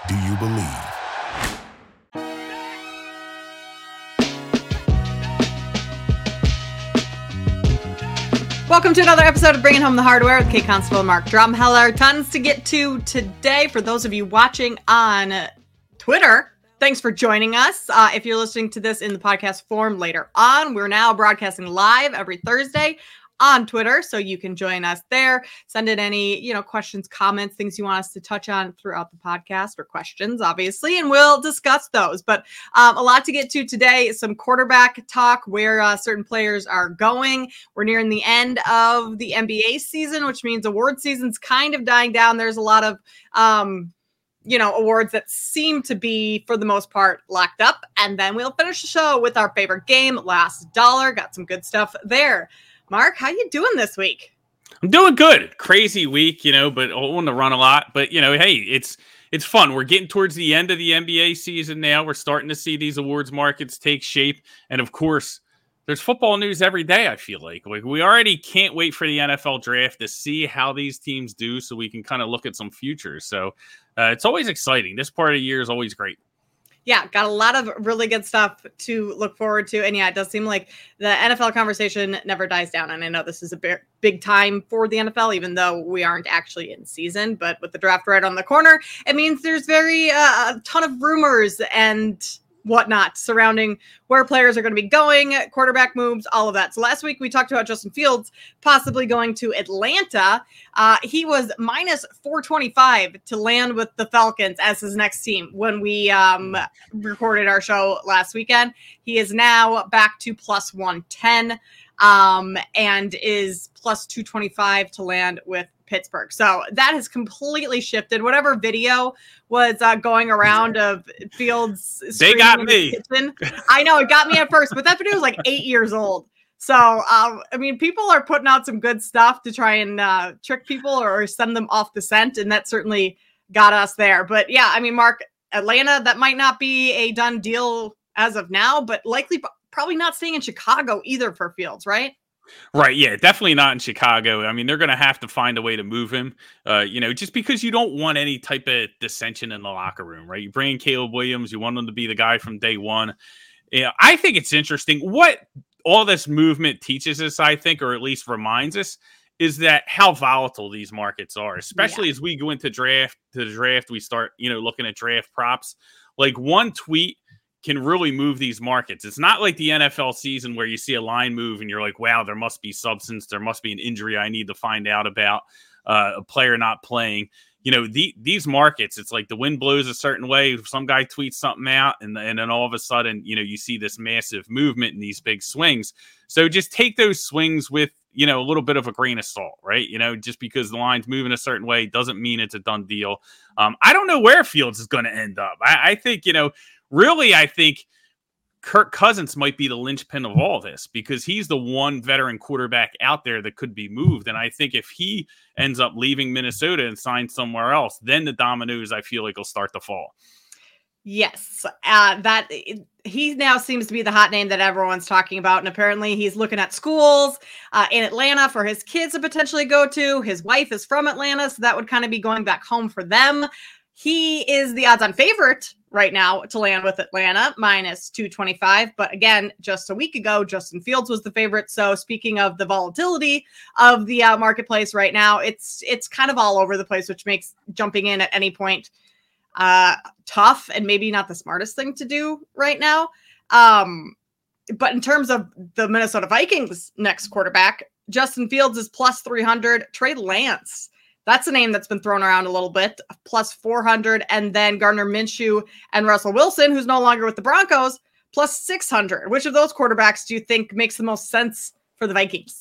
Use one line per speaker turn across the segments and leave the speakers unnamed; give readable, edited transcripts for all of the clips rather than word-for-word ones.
Do you believe?
Welcome to another episode of Bringing Home the Hardware with Kate Constable and Mark Drumheller. Tons to get to today. For those of you watching on Twitter, thanks for joining us. If you're listening to this in the podcast form later on, we're now broadcasting live every Thursday on Twitter, so you can join us there. Send in any, questions, comments, things you want us to touch on throughout the podcast, or questions, obviously, and we'll discuss those. But a lot to get to today. Some quarterback talk, where certain players are going. We're nearing the end of the NBA season, which means award season's kind of dying down. There's a lot of awards that seem to be, for the most part, locked up. And then we'll finish the show with our favorite game, Last Dollar. Got some good stuff there. Mark, how you doing this week?
I'm doing good. Crazy week, but on the run a lot. But, hey, it's fun. We're getting towards the end of the NBA season now. We're starting to see these awards markets take shape. And, of course, there's football news every day, I feel like. We already can't wait for the NFL draft to see how these teams do so we can kind of look at some futures. So it's always exciting. This part of the year is always great.
Yeah, got a lot of really good stuff to look forward to. And yeah, it does seem like the NFL conversation never dies down. And I know this is a big time for the NFL, even though we aren't actually in season. But with the draft right on the corner, it means there's a ton of rumors and whatnot surrounding where players are going to be going, quarterback moves, all of that. So last week we talked about Justin Fields possibly going to Atlanta. He was minus 425 to land with the Falcons as his next team when we recorded our show last weekend. He is now back to plus 110 and is plus 225 to land with Pittsburgh. So that has completely shifted. Whatever video was going around of Fields,
they got me.
I know it got me at first, but that video was like 8 years old. So people are putting out some good stuff to try and trick people or send them off the scent, and that certainly got us there. But yeah, Mark, Atlanta, that might not be a done deal as of now, but likely probably not staying in Chicago either for Fields, right?
Right, yeah, definitely not in Chicago. They're going to have to find a way to move him, just because you don't want any type of dissension in the locker room, right? You bring in Caleb Williams, you want him to be the guy from day one. I think it's interesting. What all this movement teaches us, I think, or at least reminds us, is that how volatile these markets are, especially as we go into the draft, we start, looking at draft props. Like one tweet can really move these markets. It's not like the NFL season where you see a line move and you're like, wow, there must be substance. There must be an injury I need to find out about, a player not playing. These markets, it's like the wind blows a certain way. Some guy tweets something out and then all of a sudden, you see this massive movement and these big swings. So just take those swings with, a little bit of a grain of salt, right? Just because the line's moving a certain way doesn't mean it's a done deal. I don't know where Fields is going to end up. I think, really, I think Kirk Cousins might be the linchpin of all this because he's the one veteran quarterback out there that could be moved. And I think if he ends up leaving Minnesota and signs somewhere else, then the dominoes, I feel like, will start to fall.
Yes, he now seems to be the hot name that everyone's talking about. And apparently he's looking at schools in Atlanta for his kids to potentially go to. His wife is from Atlanta, so that would kind of be going back home for them. He is the odds-on favorite right now to land with Atlanta, minus 225. But again, just a week ago, Justin Fields was the favorite. So speaking of the volatility of the marketplace right now, it's kind of all over the place, which makes jumping in at any point tough and maybe not the smartest thing to do right now. But in terms of the Minnesota Vikings next quarterback, Justin Fields is plus 300. Trey Lance, that's a name that's been thrown around a little bit, plus 400. And then Gardner Minshew and Russell Wilson, who's no longer with the Broncos, plus 600. Which of those quarterbacks do you think makes the most sense for the Vikings?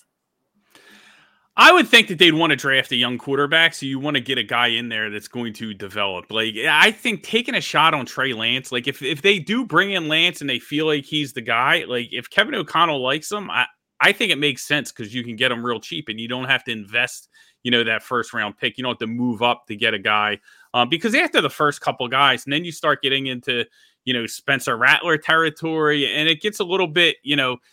I would think that they'd want to draft a young quarterback, so you want to get a guy in there that's going to develop. Like, I think taking a shot on Trey Lance, like if they do bring in Lance and they feel like he's the guy, like if Kevin O'Connell likes him, I think it makes sense because you can get him real cheap and you don't have to invest, that first round pick. You don't have to move up to get a guy because after the first couple guys, and then you start getting into, Spencer Rattler territory, and it gets a little bit,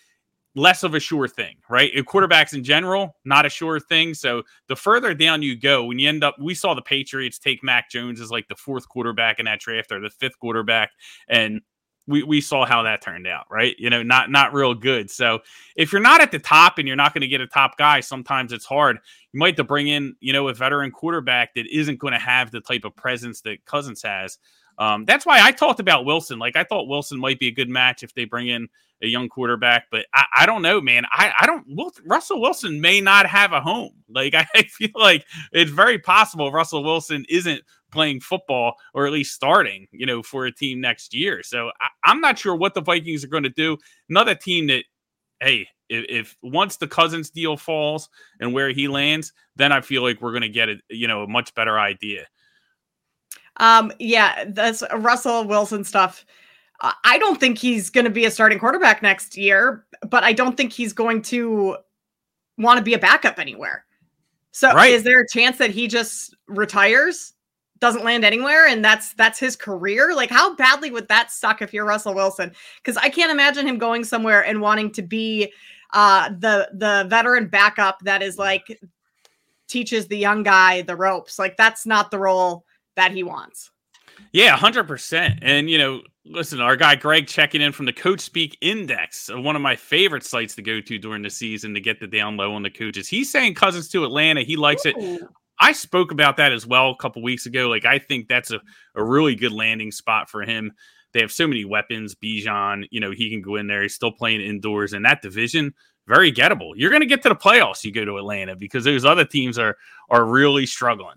less of a sure thing, right? Quarterbacks in general, not a sure thing. So the further down you go, when you end up, we saw the Patriots take Mac Jones as like the 4th quarterback in that draft, or the 5th quarterback, and we saw how that turned out, right? Not real good. So if you're not at the top and you're not going to get a top guy, sometimes it's hard. You might have to bring in, a veteran quarterback that isn't going to have the type of presence that Cousins has. That's why I talked about Wilson. Like, I thought Wilson might be a good match if they bring in a young quarterback, but I don't know, man. Russell Wilson may not have a home. Like, I feel like it's very possible Russell Wilson isn't playing football, or at least starting, for a team next year. So I'm not sure what the Vikings are going to do. Another team that, hey, if once the Cousins deal falls and where he lands, then I feel like we're going to get a much better idea.
Yeah, that's Russell Wilson stuff. I don't think he's going to be a starting quarterback next year, but I don't think he's going to want to be a backup anywhere. So Is there a chance that he just retires, doesn't land anywhere, and that's his career? Like, how badly would that suck if you're Russell Wilson? Because I can't imagine him going somewhere and wanting to be the veteran backup that is like teaches the young guy the ropes. Like, that's not the role that he wants.
Yeah, 100%. And, listen, our guy Greg checking in from the Coach Speak Index, one of my favorite sites to go to during the season to get the down low on the coaches. He's saying Cousins to Atlanta. He likes it. I spoke about that as well a couple weeks ago. Like, I think that's a really good landing spot for him. They have so many weapons. Bijan, he can go in there. He's still playing indoors. And that division, very gettable. You're going to get to the playoffs. You go to Atlanta, because those other teams are really struggling.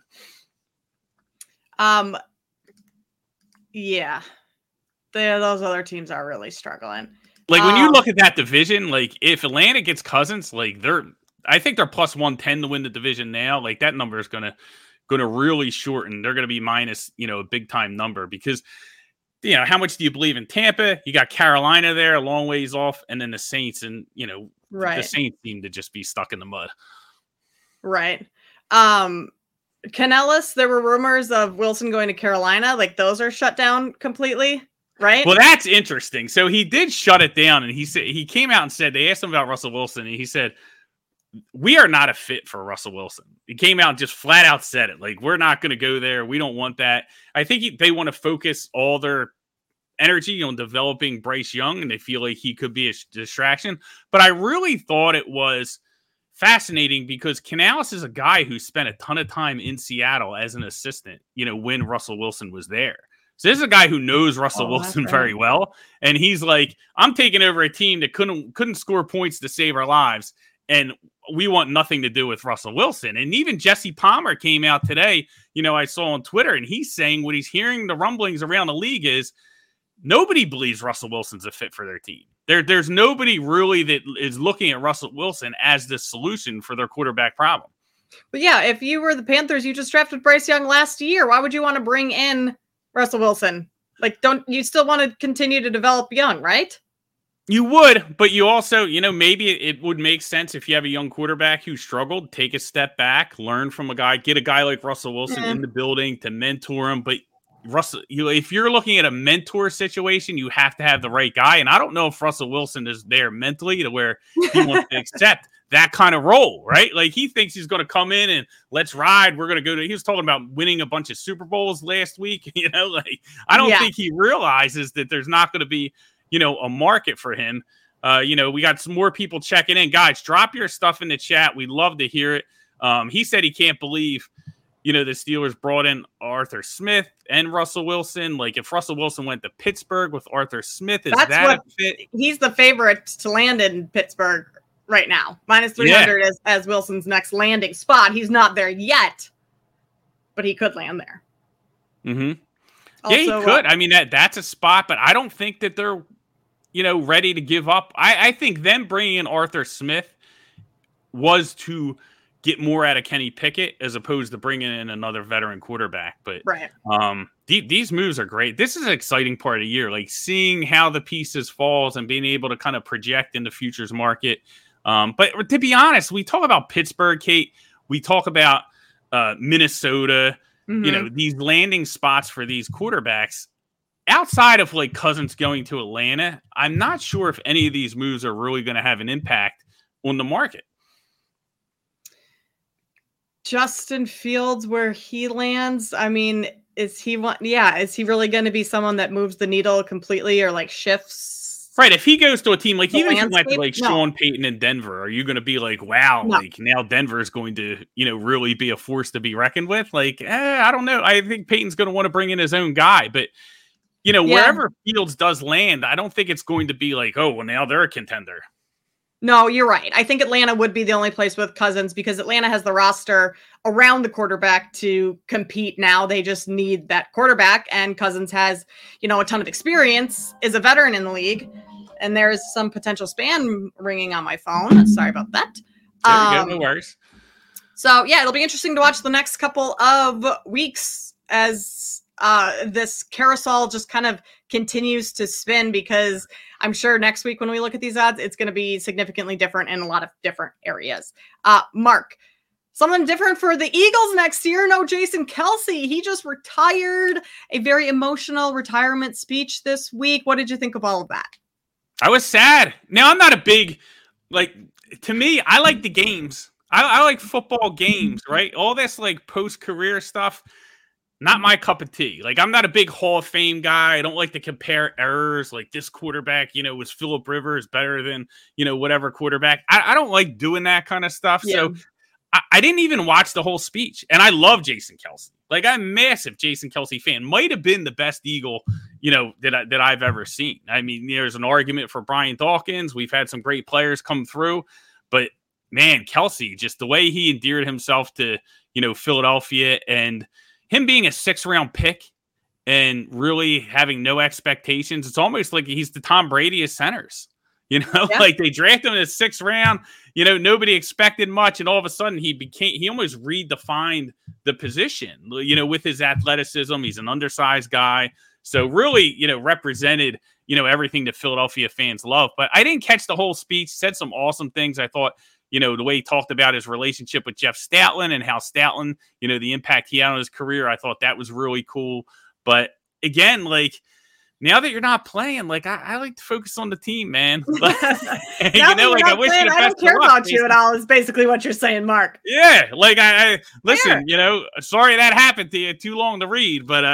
Yeah, those other teams are really struggling.
Like, when you look at that division, like, if Atlanta gets Cousins, like, I think they're plus 110 to win the division now. Like, that number is gonna really shorten. They're gonna be minus, a big time number, because how much do you believe in Tampa? You got Carolina there, a long ways off, and then the Saints, and the Saints seem to just be stuck in the mud.
Right. Canellis, there were rumors of Wilson going to Carolina. Like, those are shut down completely, right?
Well, that's interesting. So he did shut it down, and he came out and said, they asked him about Russell Wilson, and he said, we are not a fit for Russell Wilson. He came out and just flat out said it. Like, we're not going to go there. We don't want that. I think they want to focus all their energy on developing Bryce Young, and they feel like he could be a distraction. But I really thought it was fascinating, because Canales is a guy who spent a ton of time in Seattle as an assistant, when Russell Wilson was there. So this is a guy who knows Russell Wilson very well. And he's like, I'm taking over a team that couldn't score points to save our lives, and we want nothing to do with Russell Wilson. And even Jesse Palmer came out today, I saw on Twitter, and he's saying what he's hearing the rumblings around the league is nobody believes Russell Wilson's a fit for their team. There's nobody really that is looking at Russell Wilson as the solution for their quarterback problem.
But yeah, if you were the Panthers, you just drafted Bryce Young last year. Why would you want to bring in Russell Wilson? Like, don't you still want to continue to develop Young, right?
You would, but you also, maybe it would make sense if you have a young quarterback who struggled, take a step back, learn from a guy, get a guy like Russell Wilson in the building to mentor him. But Russell, if you're looking at a mentor situation, you have to have the right guy. And I don't know if Russell Wilson is there mentally to where he wants to accept that kind of role, right? Like, he thinks he's going to come in and let's ride. We're going to go to, he was talking about winning a bunch of Super Bowls last week. I don't think he realizes that there's not going to be, a market for him. We got some more people checking in. Guys, drop your stuff in the chat. We'd love to hear it. He said he can't believe the Steelers brought in Arthur Smith and Russell Wilson. Like, if Russell Wilson went to Pittsburgh with Arthur Smith, is that a fit?
He's the favorite to land in Pittsburgh right now. Minus 300 as Wilson's next landing spot. He's not there yet, but he could land there.
Mm-hmm. Also, yeah, he could. I mean, that's a spot, but I don't think that they're, ready to give up. I think them bringing in Arthur Smith was to get more out of Kenny Pickett as opposed to bringing in another veteran quarterback. But these moves are great. This is an exciting part of the year, like seeing how the pieces falls and being able to kind of project in the futures market. But to be honest, we talk about Pittsburgh, Kate. We talk about Minnesota. Mm-hmm. These landing spots for these quarterbacks. outside of like Cousins going to Atlanta, I'm not sure if any of these moves are really going to have an impact on the market.
Justin Fields, where he lands, I mean, is he really going to be someone that moves the needle completely or like shifts?
Right. If he goes to a team like, even if he went to like
No.
Sean Payton in Denver, are you going to be like, wow,
No.
like now Denver is going to, really be a force to be reckoned with? Like, I don't know. I think Payton's going to want to bring in his own guy, but wherever Fields does land, I don't think it's going to be like, oh, well, now they're a contender.
No, you're right. I think Atlanta would be the only place with Cousins because Atlanta has the roster around the quarterback to compete now. They just need that quarterback, and Cousins has, a ton of experience, is a veteran in the league, and there's some potential spam ringing on my phone. Sorry about that.
There we go. No worries.
So, yeah, it'll be interesting to watch the next couple of weeks as this carousel just kind of continues to spin, because I'm sure next week when we look at these odds, it's going to be significantly different in a lot of different areas. Mark, something different for the Eagles next year. No, Jason Kelce. He just retired, a very emotional retirement speech this week. What did you think of all of that?
I was sad. Now, I'm not a big, to me, I like the games. I like football games, right? All this post-career stuff, not my cup of tea. I'm not a big Hall of Fame guy. I don't like to compare errors. Like this quarterback, was Phillip Rivers better than, whatever quarterback. I don't like doing that kind of stuff. Yeah. So I didn't even watch the whole speech. And I love Jason Kelce. I'm a massive Jason Kelce fan. Might have been the best Eagle, that I've ever seen. I mean, there's an argument for Brian Dawkins. We've had some great players come through. But, man, Kelce, just the way he endeared himself to, Philadelphia, and him being a 6th-round pick and really having no expectations, it's almost like he's the Tom Brady of centers. They drafted him in the 6th round. Nobody expected much, and all of a sudden he almost redefined the position. With his athleticism, he's an undersized guy, so really, represented everything that Philadelphia fans love. But I didn't catch the whole speech. Said some awesome things. I thought, the way he talked about his relationship with Jeff Stoutland and how Stoutland, the impact he had on his career, I thought that was really cool. But again, now that you're not playing, I like to focus on the team, man.
I wish you the best. I don't care about you at all, is basically what you're saying, Mark.
Yeah, I listen, sorry that happened to you. Too long to read, but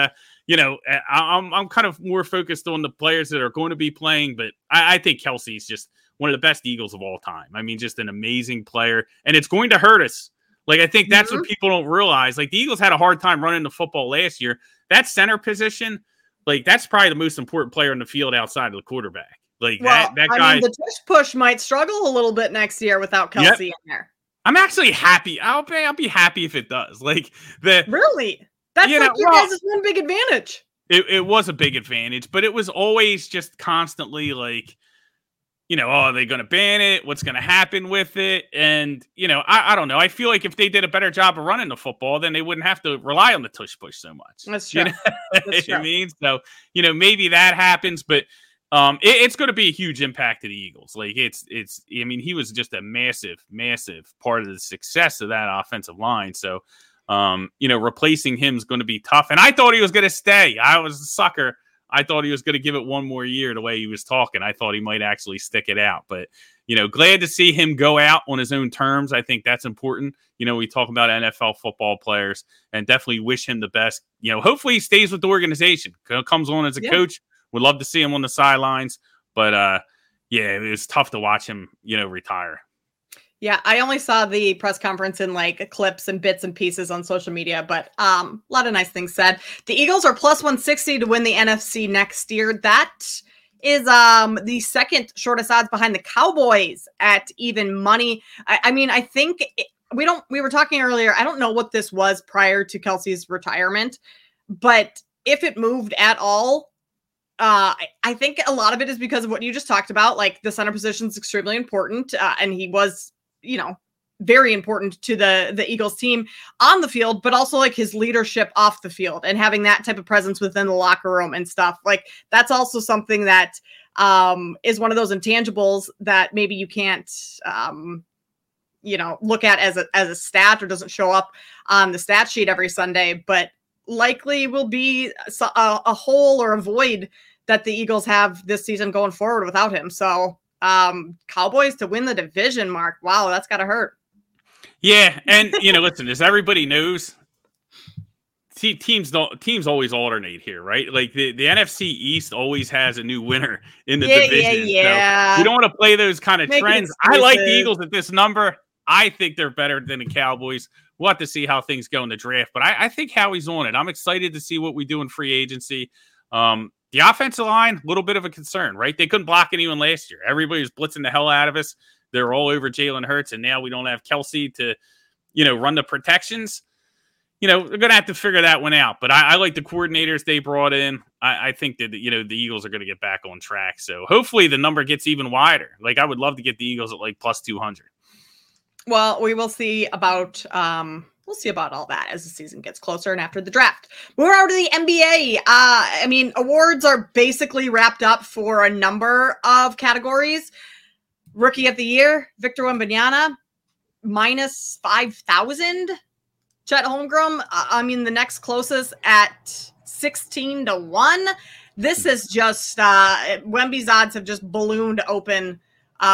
I'm kind of more focused on the players that are going to be playing. But I think Kelce's just one of the best Eagles of all time. I mean, just an amazing player, and it's going to hurt us. I think that's what people don't realize. The Eagles had a hard time running the football last year. That center position, that's probably the most important player in the field outside of the quarterback. That guy.
I mean, the tush push might struggle a little bit next year without Kelce in there.
I'm actually happy. I'll be happy if it does.
Really? That's your guys' one big advantage.
It was a big advantage, but it was always just constantly are they going to ban it? What's going to happen with it? And, I don't know. I feel like if they did a better job of running the football, then they wouldn't have to rely on the tush push so much.
That's true.
That's true. I mean, so, maybe that happens, but it's going to be a huge impact to the Eagles. He was just a massive, massive part of the success of that offensive line. So, replacing him is going to be tough. And I thought he was going to stay. I was a sucker. I thought he was going to give it one more year the way he was talking. I thought he might actually stick it out. But, glad to see him go out on his own terms. I think that's important. We talk about NFL football players, and definitely wish him the best. Hopefully he stays with the organization. Comes on as a coach. Would love to see him on the sidelines. But, it was tough to watch him, retire.
Yeah, I only saw the press conference in clips and bits and pieces on social media, but a lot of nice things said. The Eagles are plus 160 to win the NFC next year. That is the second shortest odds behind the Cowboys at even money. I think we were talking earlier. I don't know what this was prior to Kelce's retirement, but if it moved at all, I think a lot of it is because of what you just talked about. The center position is extremely important, and he was, very important to the Eagles team on the field, but also his leadership off the field and having that type of presence within the locker room and stuff. That's also something that is one of those intangibles that maybe you can't, look at as a stat, or doesn't show up on the stat sheet every Sunday. But likely will be a hole or a void that the Eagles have this season going forward without him. So Cowboys to win the division, Mark. Wow, that's got to hurt.
Yeah, and listen, as everybody knows, teams always alternate here, right? Like the NFC East always has a new winner in the division.
Yeah.
So we don't want to play those kind of trends. I like the Eagles at this number. I think they're better than the Cowboys. We'll have to see how things go in the draft, but I think Howie's on it. I'm excited to see what we do in free agency. The offensive line, a little bit of a concern, right? They couldn't block anyone last year. Everybody was blitzing the hell out of us. They were all over Jalen Hurts, and now we don't have Kelsey to, run the protections. They're going to have to figure that one out. But I like the coordinators they brought in. I think that, the Eagles are going to get back on track. So hopefully the number gets even wider. Like, I would love to get the Eagles at like plus 200.
Well, we will see about all that as the season gets closer and after the draft. We're out of the NBA. Awards are basically wrapped up for a number of categories. Rookie of the Year, Victor Wembanyama, minus 5,000. Chet Holmgren, the next closest at 16-1. This is just Wemby's odds have just ballooned open.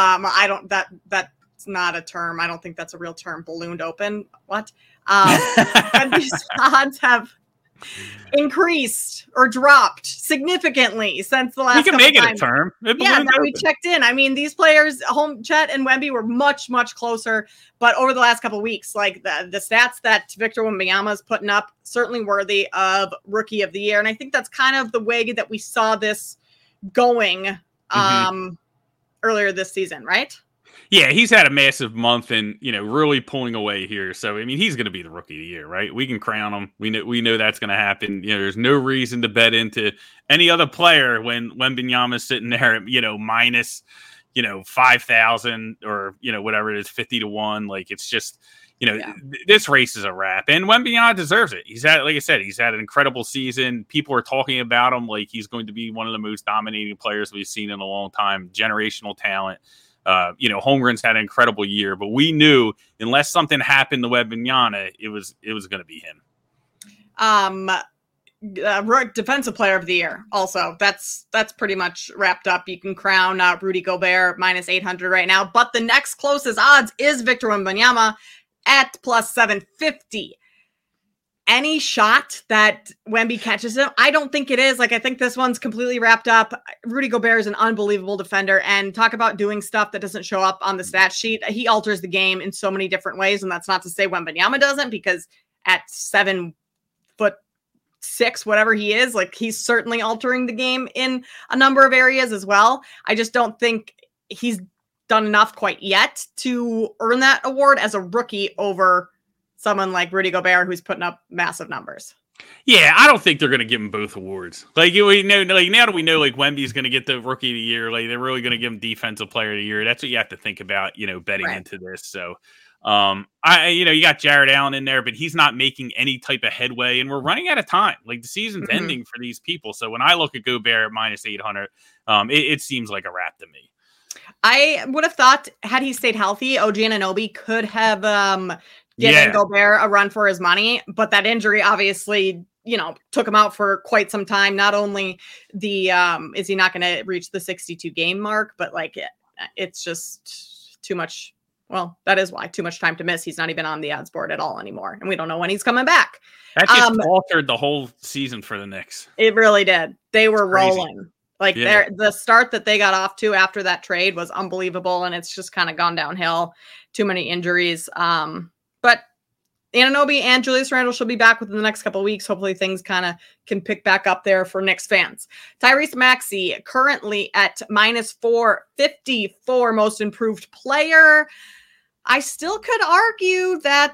That's not a term. I don't think that's a real term. Ballooned open. What? Wemby's odds have increased or dropped significantly since the last.
We can make it a term.
We checked in. These players, Chet and Wemby, were much, much closer. But over the last couple of weeks, like the stats that Victor Wembanyama is putting up, certainly worthy of Rookie of the Year. And I think that's kind of the way that we saw this going earlier this season, right?
Yeah, he's had a massive month and, really pulling away here. So, he's going to be the Rookie of the Year, right? We can crown him. We know that's going to happen. There's no reason to bet into any other player when Wembanyama's sitting there at, minus, 5,000 or, whatever it is, 50-1. Like, it's just, this race is a wrap. And Wembanyama deserves it. Like I said, he's had an incredible season. People are talking about him like he's going to be one of the most dominating players we've seen in a long time. Generational talent. Holmgren's had an incredible year, but we knew unless something happened to Wembanyama, it was going to be him.
Defensive Player of the Year. Also, that's pretty much wrapped up. You can crown Rudy Gobert minus 800 right now, but the next closest odds is Victor Wembanyama at plus 750. Any shot that Wemby catches him, I don't think it is. Like, I think this one's completely wrapped up. Rudy Gobert is an unbelievable defender, and talk about doing stuff that doesn't show up on the stat sheet. He alters the game in so many different ways, and that's not to say Wembanyama doesn't, because at 7'6", whatever he is, like, he's certainly altering the game in a number of areas as well. I just don't think he's done enough quite yet to earn that award as a rookie over someone like Rudy Gobert, who's putting up massive numbers.
Yeah, I don't think they're going to give him both awards. Like, we know, like, now that we know, like, Wemby's going to get the Rookie of the Year, like, they're really going to give him Defensive Player of the Year. That's what you have to think about, betting into this. So, you got Jared Allen in there, but he's not making any type of headway, and we're running out of time. Like, the season's ending for these people. So when I look at Gobert at minus 800, it seems like a wrap to me.
I would have thought, had he stayed healthy, OG Anunoby could have giving Gobert a run for his money, but that injury obviously, took him out for quite some time. Not only is he not going to reach the 62 game mark, but like it's just too much. Well, that is why too much time to miss. He's not even on the odds board at all anymore, and we don't know when he's coming back.
That just altered the whole season for the Knicks.
It really did. They were rolling. Like the start that they got off to after that trade was unbelievable, and it's just kind of gone downhill. Too many injuries. But Anunoby and Julius Randle should be back within the next couple of weeks. Hopefully things kind of can pick back up there for Knicks fans. Tyrese Maxey currently at minus 450 for most improved player. I still could argue that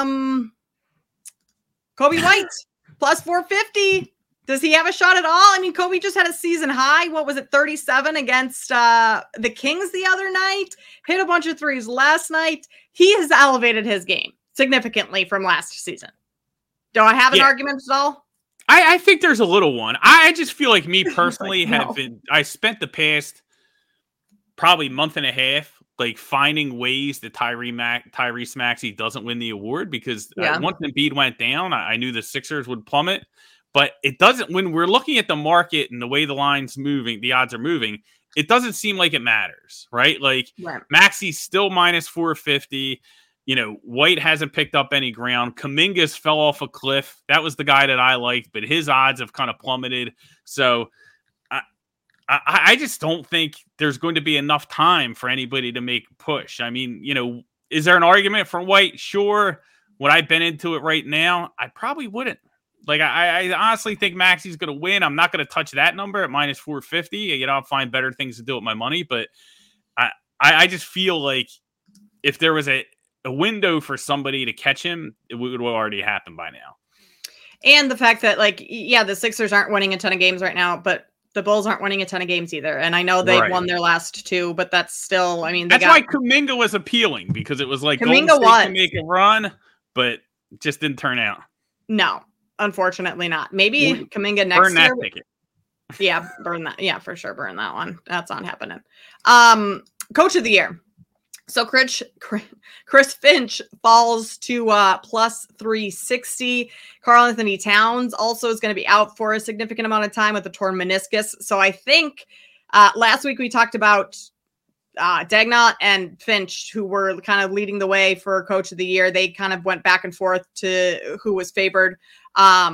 Kobe White plus 450. Does he have a shot at all? Kobe just had a season high. What was it? 37 against the Kings the other night. Hit a bunch of threes last night. He has elevated his game significantly from last season. Do I have an argument at all?
I think there's a little one. I just feel like me personally I spent the past probably month and a half like finding ways that Tyrese Maxey doesn't win the award, because once Embiid went down, I knew the Sixers would plummet. But it doesn't, when we're looking at the market and the way the line's moving, the odds are moving, it doesn't seem like it matters, right? Like Maxey's still minus 450. White hasn't picked up any ground. Kuminga's fell off a cliff. That was the guy that I liked, but his odds have kind of plummeted. So I just don't think there's going to be enough time for anybody to make a push. I mean, is there an argument for White? Sure. Would I bet into it right now? I probably wouldn't. Like, I honestly think Maxey's going to win. I'm not going to touch that number at minus 450. I'll find better things to do with my money. But I just feel like if there was a window for somebody to catch him, it would have already happened by now.
And the fact that, the Sixers aren't winning a ton of games right now, but the Bulls aren't winning a ton of games either. And I know they've won their last two, but that's still, that's
why Kuminga was appealing, because it was like
Kuminga
can make a run, but it just didn't turn out.
No, unfortunately not. Maybe Kuminga next
burn that
year.
Ticket.
Yeah, burn that. Yeah, for sure. Burn that one. That's not happening. Coach of the year. So Chris Finch falls to plus 360. Karl-Anthony Towns also is going to be out for a significant amount of time with a torn meniscus. So I think last week we talked about Daigneault and Finch, who were kind of leading the way for Coach of the Year. They kind of went back and forth to who was favored. I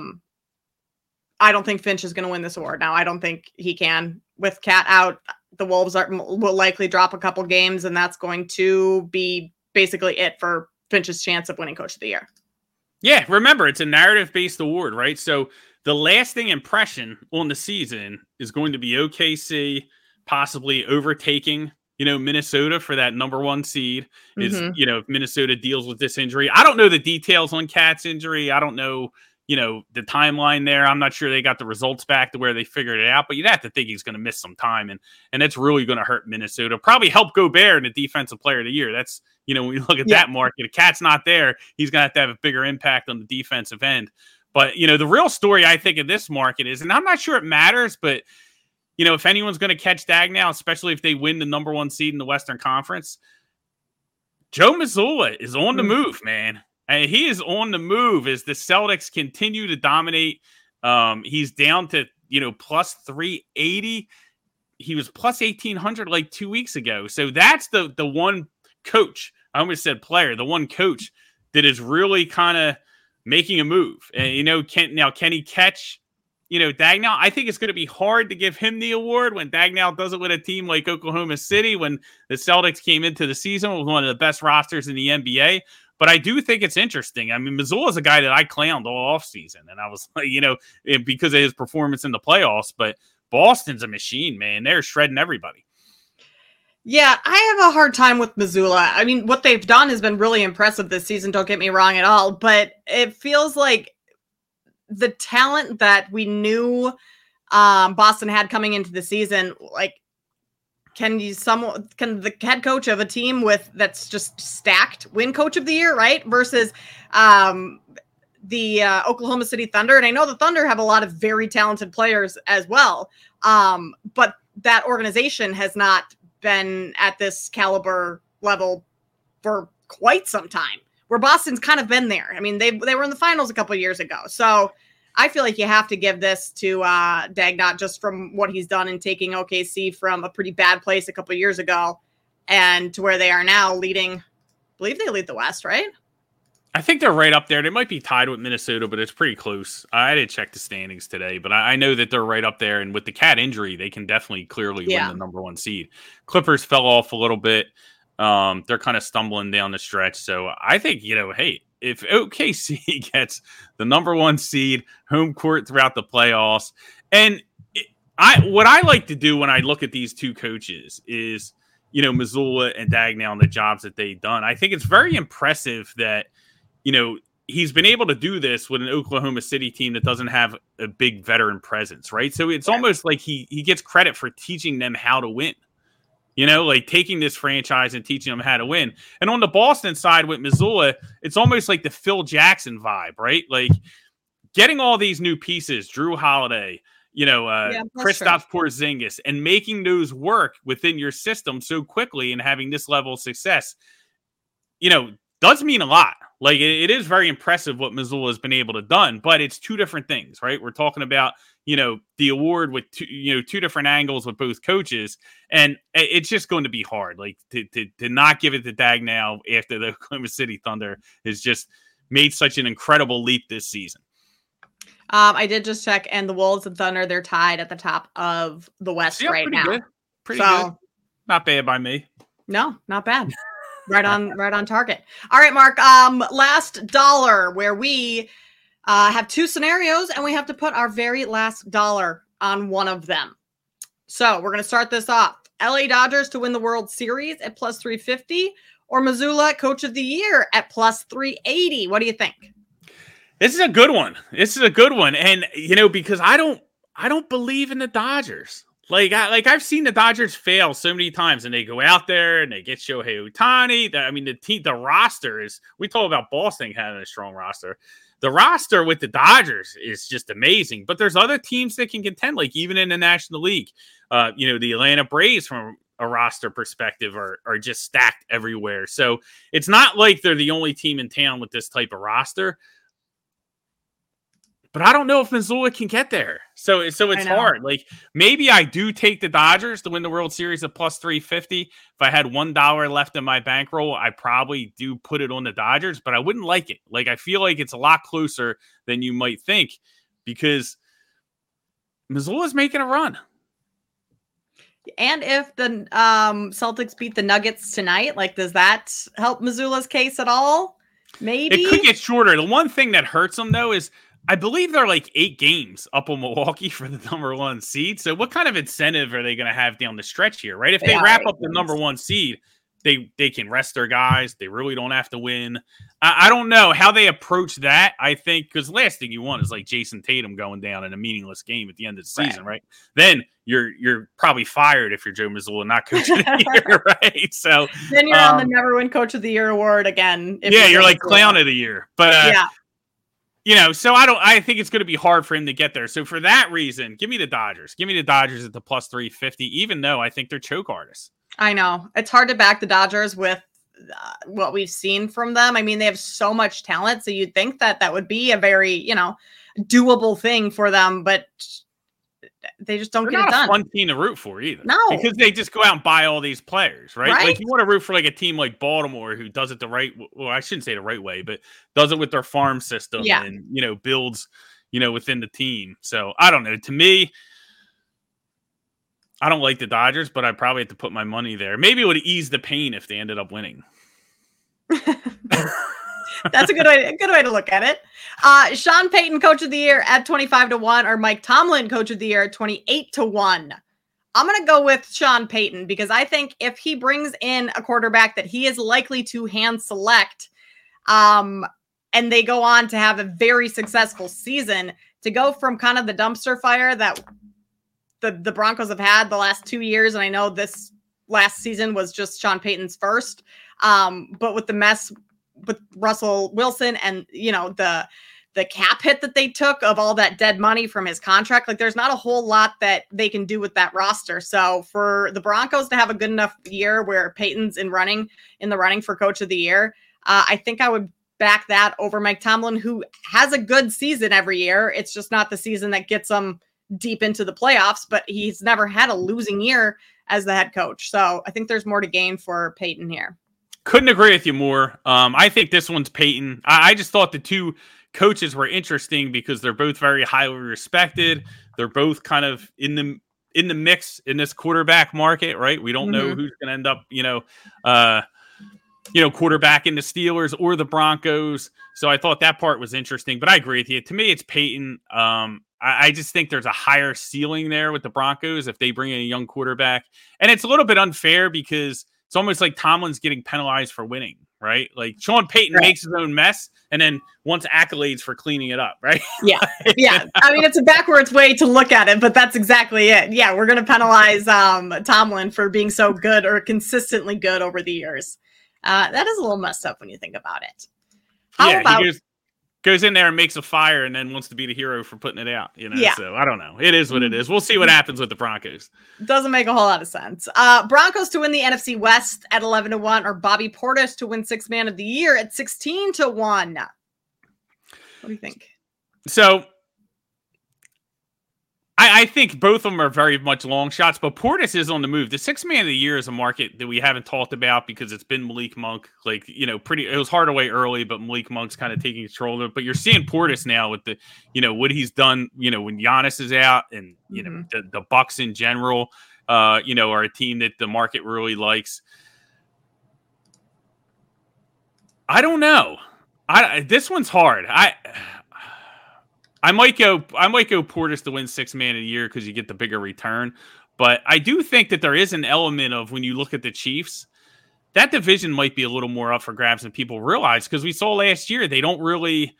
don't think Finch is going to win this award. Now, I don't think he can. With Cat out, the Wolves will likely drop a couple games, and that's going to be basically it for Finch's chance of winning Coach of the Year.
Yeah, remember, it's a narrative-based award, right? So the lasting impression on the season is going to be OKC possibly overtaking, Minnesota for that number one seed. If Minnesota deals with this injury. I don't know the details on Cat's injury. I don't know, the timeline there. I'm not sure they got the results back to where they figured it out, but you'd have to think he's going to miss some time, and that's really going to hurt Minnesota. Probably help Gobert in the Defensive Player of the Year. That's, when you look at that market, if Cat's not there, he's going to have a bigger impact on the defensive end. But, the real story I think of this market is, and I'm not sure it matters, but, if anyone's going to catch Daigneault, especially if they win the number one seed in the Western Conference, Joe Mazzulla is on the move, man. And he is on the move as the Celtics continue to dominate. He's down to, plus 380. He was plus 1,800 like 2 weeks ago. So that's the one coach, I almost said player, the one coach that is really kind of making a move. And, can he catch, Daigneault? I think it's going to be hard to give him the award when Daigneault does it with a team like Oklahoma City, when the Celtics came into the season with one of the best rosters in the NBA. But I do think it's interesting. I mean, Mazzulla is a guy that I clowned all offseason, and I was like, because of his performance in the playoffs. But Boston's a machine, man. They're shredding everybody.
Yeah, I have a hard time with Mazzulla. I mean, what they've done has been really impressive this season. Don't get me wrong at all. But it feels like the talent that we knew Boston had coming into the season, can the head coach of a team that's just stacked win Coach of the Year, right? Versus the Oklahoma City Thunder. And I know the Thunder have a lot of very talented players as well. But that organization has not been at this caliber level for quite some time, where Boston's kind of been there. I mean, they were in the finals a couple of years ago. So I feel like you have to give this to Daigneault just from what he's done in taking OKC from a pretty bad place a couple of years ago and to where they are now leading. I believe they lead the West, right?
I think they're right up there. They might be tied with Minnesota, but it's pretty close. I didn't check the standings today, but I know that they're right up there. And with the Cat injury, they can definitely clearly win the number one seed. Clippers fell off a little bit. They're kind of stumbling down the stretch. So I think, hey, if OKC gets the number one seed, home court throughout the playoffs, and what I like to do when I look at these two coaches is, Mazzulla and Daigneault and the jobs that they've done. I think it's very impressive that, he's been able to do this with an Oklahoma City team that doesn't have a big veteran presence, right? So it's almost like he gets credit for teaching them how to win. Taking this franchise and teaching them how to win. And on the Boston side with Mazzulla, it's almost like the Phil Jackson vibe, right? Like, getting all these new pieces, Drew Holiday, Kristaps Porzingis, and making those work within your system so quickly and having this level of success, does mean a lot. Like it is very impressive what Missoula has been able to done, but it's two different things, right? We're talking about, the award with two different angles with both coaches, and it's just going to be hard. Like to not give it to Dag now after the Oklahoma City Thunder has just made such an incredible leap this season.
I did just check, and the Wolves and Thunder, they're tied at the top of the West right now.
Good. Pretty good. Not bad by me.
No, not bad. Right on target. All right, Mark. Last dollar, where we have two scenarios, and we have to put our very last dollar on one of them. So we're going to start this off. LA Dodgers to win the World Series at plus 350, or Missoula Coach of the Year at plus 380. What do you think?
This is a good one. And, because I don't believe in the Dodgers. I've seen the Dodgers fail so many times, and they go out there and they get Shohei Ohtani. The roster is, we talk about Boston having a strong roster. The roster with the Dodgers is just amazing, but there's other teams that can contend, like even in the National League. The Atlanta Braves from a roster perspective are just stacked everywhere. So it's not like they're the only team in town with this type of roster. But I don't know if Missoula can get there. So it's hard. Like maybe I do take the Dodgers to win the World Series at plus 350. If I had $1 left in my bankroll, I probably do put it on the Dodgers, but I wouldn't like it. Like I feel like it's a lot closer than you might think because Missoula's making a run.
And if the Celtics beat the Nuggets tonight, does that help Missoula's case at all? Maybe.
It could get shorter. The one thing that hurts them, though, is I believe they're 8 games up on Milwaukee for the number 1 seed. So what kind of incentive are they going to have down the stretch here, right? If they wrap up the number 1 seed, they can rest their guys. They really don't have to win. I don't know how they approach that. I think because last thing you want is Jason Tatum going down in a meaningless game at the end of the season, right? Then you're probably fired if you're Joe Mazzulla, not Coach of the Year, right? So
then you're on the Never Win Coach of the Year award again.
You're Clown of the Year, but so I think it's going to be hard for him to get there. So for that reason, give me the Dodgers. Give me the Dodgers at the plus 350, even though I think they're choke artists.
I know. It's hard to back the Dodgers with what we've seen from them. I mean, they have so much talent, so you'd think that would be a very, doable thing for them, but they just don't get it done.
Not a fun team to root for either.
No.
Because they just go out and buy all these players, right? You want to root for a team like Baltimore who does it the right, well, I shouldn't say the right way, but does it with their farm system and, builds, within the team. So I don't know. To me, I don't like the Dodgers, but I probably have to put my money there. Maybe it would ease the pain if they ended up winning.
That's a good way to look at it. Sean Payton, Coach of the Year at 25-1, or Mike Tomlin, Coach of the Year at 28-1. I'm going to go with Sean Payton because I think if he brings in a quarterback that he is likely to hand select, and they go on to have a very successful season, to go from kind of the dumpster fire that the Broncos have had the last 2 years, and I know this last season was just Sean Payton's first, but with the mess with Russell Wilson and, the cap hit that they took of all that dead money from his contract, there's not a whole lot that they can do with that roster. So for the Broncos to have a good enough year where Payton's in the running for Coach of the Year, I think I would back that over Mike Tomlin, who has a good season every year. It's just not the season that gets them deep into the playoffs, but he's never had a losing year as the head coach. So I think there's more to gain for Payton here.
Couldn't agree with you more. I think this one's Payton. I just thought the two coaches were interesting because they're both very highly respected. They're both kind of in the mix in this quarterback market, right? We don't know who's going to end up, quarterback in the Steelers or the Broncos. So I thought that part was interesting, but I agree with you. To me, it's Payton. I just think there's a higher ceiling there with the Broncos if they bring in a young quarterback. And it's a little bit unfair because it's almost like Tomlin's getting penalized for winning, right? Like Sean Payton makes his own mess and then wants accolades for cleaning it up, right?
Yeah. Yeah. I mean, it's a backwards way to look at it, but that's exactly it. Yeah. We're going to penalize Tomlin for being so good or consistently good over the years. That is a little messed up when you think about it. How about
goes in there and makes a fire and then wants to be the hero for putting it out.
Yeah.
So I don't know. It is what it is. We'll see what happens with the Broncos.
Doesn't make a whole lot of sense. Broncos to win the NFC West at 11-1, or Bobby Portis to win Sixth Man of the Year at 16-1. What do you think?
So I think both of them are very much long shots, but Portis is on the move. The Sixth Man of the Year is a market that we haven't talked about because it's been Malik Monk. It was Hardaway early, but Malik Monk's kind of taking control of it. But you're seeing Portis now with the, what he's done, when Giannis is out, and, the Bucks in general, are a team that the market really likes. I don't know. This one's hard. I might go Portis to win Sixth Man of the Year because you get the bigger return. But I do think that there is an element of, when you look at the Chiefs, that division might be a little more up for grabs than people realize, because we saw last year they don't really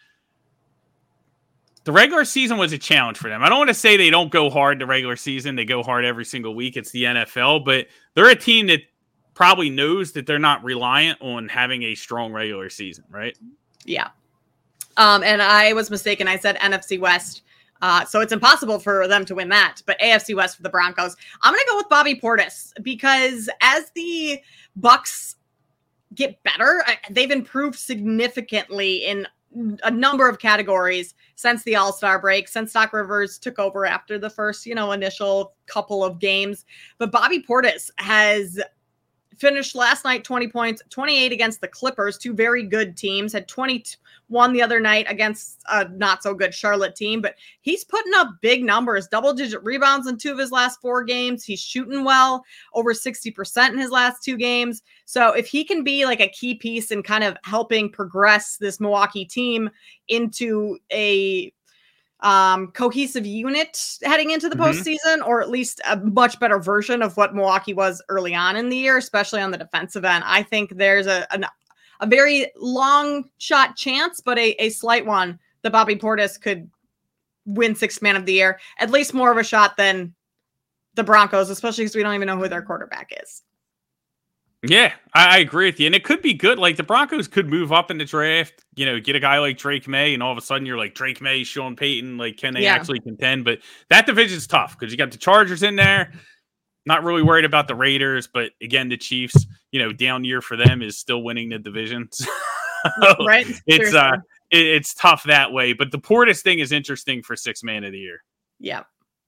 – the regular season was a challenge for them. I don't want to say they don't go hard the regular season. They go hard every single week. It's the NFL. But they're a team that probably knows that they're not reliant on having a strong regular season, right?
Yeah. And I was mistaken. I said NFC West. So it's impossible for them to win that. But AFC West for the Broncos. I'm going to go with Bobby Portis, because as the Bucks get better, they've improved significantly in a number of categories since the All-Star break, since Doc Rivers took over after the first, initial couple of games. But Bobby Portis has finished last night 20 points, 28 against the Clippers, two very good teams, had 21 the other night against a not so good Charlotte team, but he's putting up big numbers, double-digit rebounds in 2 of his last 4 games. He's shooting well, over 60% in his last 2 games. So if he can be like a key piece in kind of helping progress this Milwaukee team into a cohesive unit heading into the postseason, or at least a much better version of what Milwaukee was early on in the year, especially on the defensive end, I think there's a very long shot chance, but a slight one, that Bobby Portis could win Sixth Man of the Year. At least more of a shot than the Broncos, especially because we don't even know who their quarterback is.
Yeah, I agree with you. And it could be good. Like, the Broncos could move up in the draft, get a guy like Drake May, and all of a sudden you're like, Drake May, Sean Payton, like, can they actually contend? But that division's tough because you got the Chargers in there. Not really worried about the Raiders, but again, the Chiefs, down year for them is still winning the division. So
right.
It's tough that way. But the Portis thing is interesting for Sixth Man of the Year.
Yeah.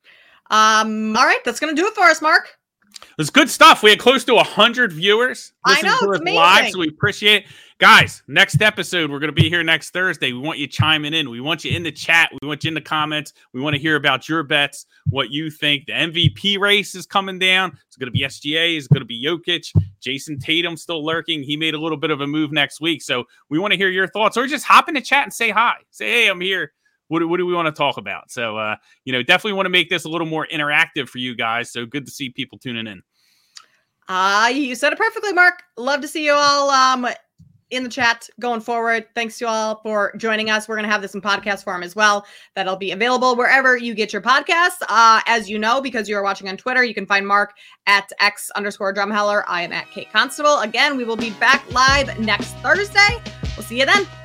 All right. That's going to do it for us, Mark.
It was good stuff. We had close to 100 viewers listening to us live, so we appreciate it. Guys, next episode, we're going to be here next Thursday. We want you chiming in. We want you in the chat. We want you in the comments. We want to hear about your bets, what you think. The MVP race is coming down. It's going to be SGA. It's going to be Jokic. Jason Tatum still lurking. He made a little bit of a move next week. So we want to hear your thoughts, or just hop in the chat and say hi. Say, hey, I'm here. What do we want to talk about? So, definitely want to make this a little more interactive for you guys. So good to see people tuning in.
You said it perfectly, Mark. Love to see you all in the chat going forward. Thanks to you all for joining us. We're going to have this in podcast form as well. That'll be available wherever you get your podcasts. As you know, because you are watching on Twitter, you can find Mark at @X_Drumheller. I am at Kate Constable. Again, we will be back live next Thursday. We'll see you then.